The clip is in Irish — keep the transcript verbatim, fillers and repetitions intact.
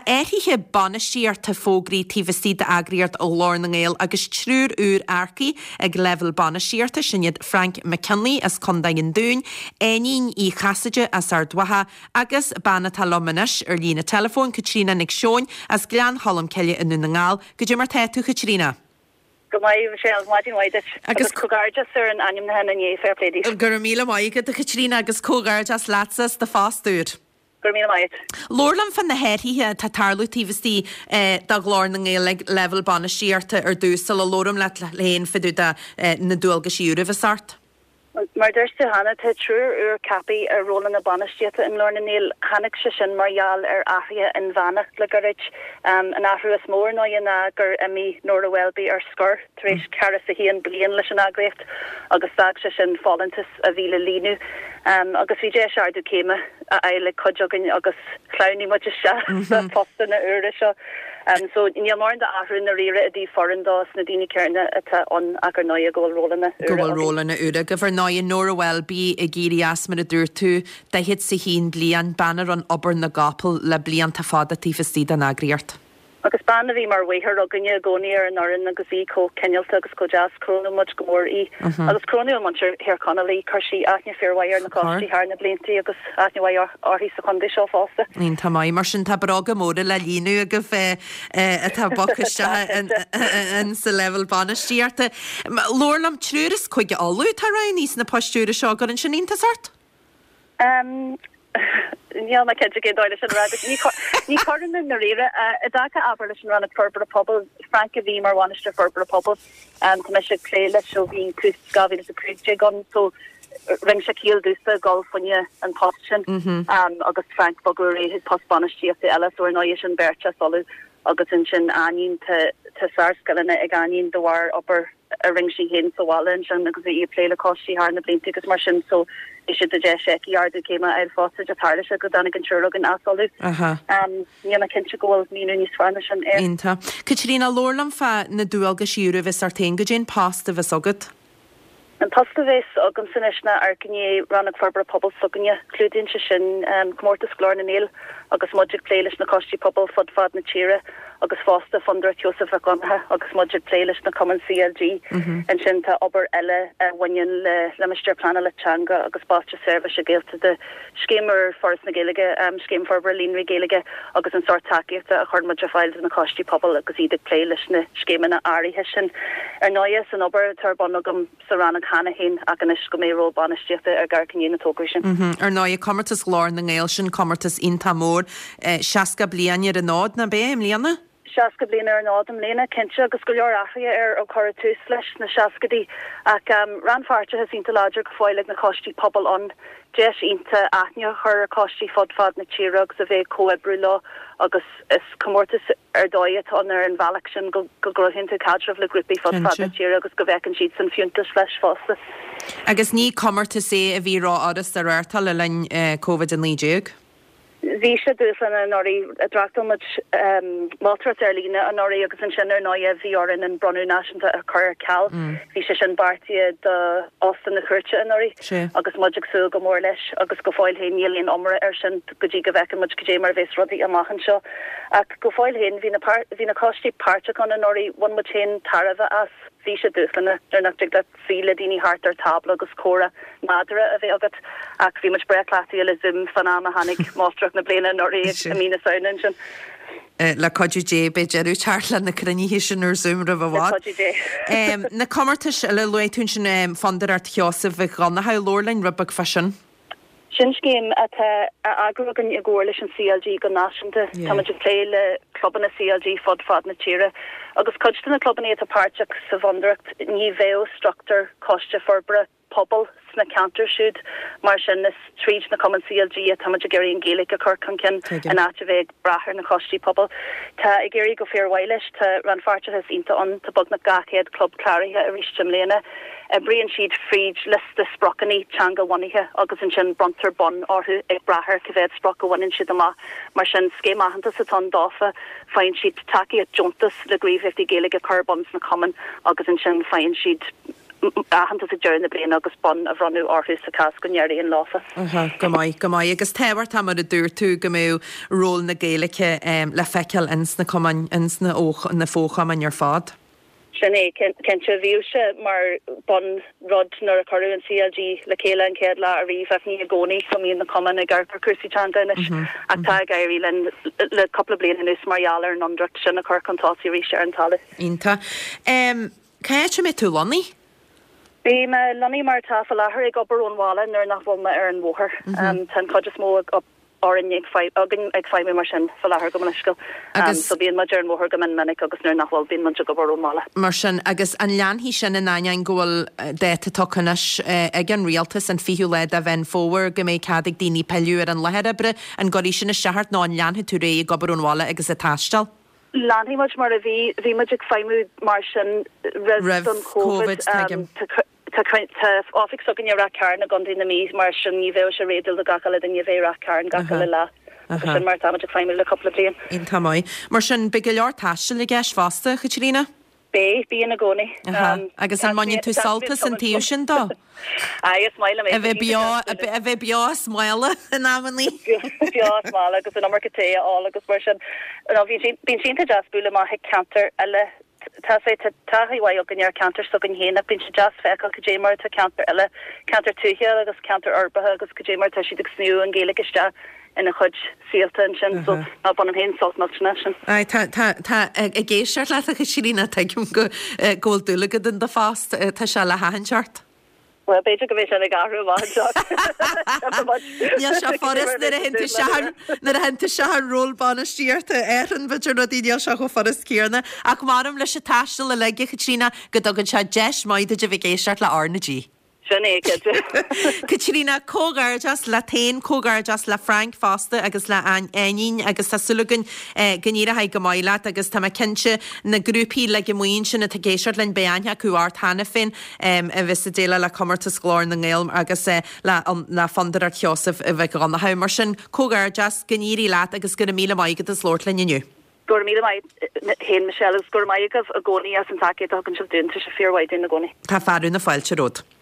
éirithe banistíar tá fógraí tíhastí de agriart ó lár na ngéil agus trúr úr aircaí ag level banistíarta sinniad Frank McKinley as condaigin dún, éín í chasaide as ardwatha agus banna talommanis ar lína telefón Catriona Nick Seoin as glean hallam ceile in na ngáil go dtí mar téitú Catriona. Go mai Michelle Martin White agus cogarja sir an anim na hen an fair play. Gur míle maigad a Catriona agus cogarjas latsas de fastúr. Gur míle maigad. Lorlam fan na heirthe tá tarlú tíhastí da glár na ngéil level banistíarta ar dúsal a lórum le léon fiú na dúalga siúra a sart. Maar derste hanna te trúr ur capi a rolan na banistieta in Lorna Neil hannig se sin marall ar ahria in vannacht le garich um, an ahru is mór no yin gur emi Nora Welby ar skur treéis caras a hi an blian leis an agréft agus sag se sin fallentas a vile línu um, agus vi dé seardu kéime a eile codjogin agus clowni mu se posten na ure se. Um, so in mar de ahru na rire a dí foreign das na dini kerne at on agur noia go rolna go rolna ure gover noia Nora Welby a géri asmar a dúrtu de hit sa hín blian banner an ober na gapel le blian ta fada tífastí an agriart. Agus banna bhí mar waither aganne gcónaí ar an orann agus í có Kenilta agus có jazz crónú much go mór í. Agus crónú mantir hir Connolly chuirsí aithne fearhair na costí thar na bliantaí agus aithne bhaid orthaí sa chundí seo fásta. Nín tá mai mar sin tá braga móra le líú agus atá bocaiste in sa level banistíarta. Lorlam trúras chuige alú tá ra níos na postúra seo gur an sin ínta sort? Um, Ja ma ke ge doile ní karden na rire a daka aber ran a purple pobble Frank a vi mar wanister purple pobble um kom se lé le so vín kus gavi a kru gon so ring se kiel dusta golfonje an postin um agus Frank Boguri his postbanistí of the Ellis or noisian bercha solu agus in sin anin te te sarskalna ag anin de war upper a ring si hen so wallen an agus i play le costi har na blin agus mar sin so is de je yard came out fo just hard go dan an an asolu um ni kin go ní ní Spanish an Inta Catriona Lorlam fa na dúalga siúra vis artéin go gin pasta vis agad. An pastavis agam sinna arcinné ranach farbar pobl suganne clúdin se sin um comórtas glár na níl agus mudjig pléiles na costí pobl fod fad na tíre agus fásta fundra Joseph a gonha agus mudjig pléiles na common C L G an sin tá ober eile wain le le meiste plana le changa agus báte service a géalte de scémer forest na géige um scéim farbar línri géige agus an sort takeíta a chuir mudja files na costí pobl agus iad pléiles na scéime na áirithe sin ar noyas an ober tarbonagam sarana Hanna hen ag an is go mé ro banistiachta ar garcinné na tógrisin. Ar ná commartas glár na ngéil sin commartas inta mór seaca blianaar a nád na bé im líana? Seaca bliana ar nád am léna cinse agus go leor achia ar ó chora tús leis na seacadí ach um, ranfarte has ínta láidir go fáilig na costí pobl an deis ínta aithne chur costí fod fad na tíragus a bheith coebrú lá agus is comórtas ar dóiad an ar an bhealach sin go grohinnta cadrah le grúpi fod fad na tíra agus go bheith an siad san fiúntas leis fásta. Agus ní commarta sé a bhí rá áras ar airtal le lein COVID an líideag? Bhí sé dúsan an orí a drachtomid Maltras ar lína an orí agus an sin ar náia bhí orin an Brunú náisiúnta a chur cal. Bhí sé sin bartia de ostan na chuirte an orí agus muidig sú go mór leis agus go fáil héin nílíon omra ar sin go dtí go bheith muid go dé mar bhés rudaí amachchan seo. Ach go fáil héin hí na costí páirte an an orí bhain mu chéin tarabha as bhí sé dúsanna ar nachtig le fíle daoine hart ar tabla agus córa madra a bheith agat ach bhí muid breachlatí le zoom fanama hanig mástruach na bliana norí a mína saonan sin. Le codú dé be jeú chartlan na crunihí sin ar zoom ra bhád. Na commartas le leitún sin fandar ar teosah bheith ganna ha lórlainn rubach fashion. Sin céim agragan i ggóir leis an C L G go náisiúnta tá muid lé le clubban na C L G fod fad na tíre agus coiste na clubban éit apáteach sa bhandracht ní bhéh structar coiste forbre pobl sna countersúd mar sin is tríd na common C L G a tá muid géirí an Gaelic a chur cin an áte bheith brachar na costí pobl. Tá i géirí go fearhhailes tá ranfarte has ínta an tá bug na gachiad club clarithe a rístim léna a brian siad fríd list sprockaní changa wanithe agus an sin brontar bon orthu ag brachar cyfed sproca wanin siad ama mar sin scéimachanta sa tan dáfa fain siad taki a jontas le grí fifty Gaelic a carbons na common agus an sin fain siad ahananta sa dearna bliana agus bon a bhranú orthús sa cas gonnearí an lása. Go maiid, go maiid, agus tehar tá mar a dúir tú go mú ról na Gaeilge um, le feiceal ins na cuman ins na óch na fócham an ar fad. Sinné ken se viúse mar bon rod nar a choú an C L G le céile an céad le a riomh efní a gcónaí som íon na cuman a garpar cuasítanga leis ach tá gaiirí le le coppla bliana nus marhealar an andracht sin na chur contáí rí sé an talas. Ínta. Um, Caite mé tú Lonnie? Bé me Lonnie mar tá fa lethir ag obair ón bhála nar nach bhfuil me ar an mhóthir tan chuide mó ag orin ag fai agin ag fai mar sin fa lethir go maniscail so bíon ma dear an mhóthir go man minic agus nar nach bhfuil bíon man go obair ón bhála. Mar sin agus an leanhí sin in aine ghfuil déta tucanis ag an rialtas an fiú le a bhein fóhar go méid cadig daoine peiliú ar an leheadbre an gorí sin na seaart ná an leanthú tú ré ag obair ón bhála agus a taistal. Lanhí much mar a bhí bhí muid ag feimú mar sin rih don COVID tá áfik so gin ra cairn a gondí na mí mar sin ní bhéh se rédal a gacha den bhéh ra cairn gacha le le sin mar tá ag feimú le coppla blian. In tamáid. Mar sin be go leor taiste le gceis fásta chutína? Bé bí na gcónaí. Agus an mainin tú saltas an tíú sin dó? Ai smaile mé. A bheith beá smaile in ammanlí? Beá smaile agus an amar goté á agus mar sin bín sínta jazzbúla má heag cantar eile tá sé taí wa gan ar cantar so gan héna bin se jazz fe go démar tá cantar eile cantar túhe agus cantar orbathe agus go démar tá si ag snú an Gaeilge iste ina chud síalta sin so ná bon an hen salt sin. Ai tá tá a géisiart le a chu sína teigm go ggóil dúlagad in de fást tá se le hahanseart. Well, beidir go bhééis an garú bhá. Níl se forras na a hentu seair na a hentu seair rólbána stíirta éan beidir na díal se go forras cíarna ach marm leis se taiiste le leige chutína go dogann se deis maidide de bh géisiart le Arnadí. Catrina cógarjas le tain cógarjas le Frank Foster agus le ainin agus tásúlagan gníire ha go maiile agus tá cinse na grúpií le go muon sin na géisiart len beaine cuaart hána fin a vis a déile le commarta glór na ggéilm agus le fandar ar teosah a bheith an na haimar sin cógarjas gníí leat agus go míle maigad a slórt leniu. Gur mí mai hen Michelle gur maigah a gcónaí as an take a gan se dún se fearhaid in na gcónaí. Tá farú na fáilte ród.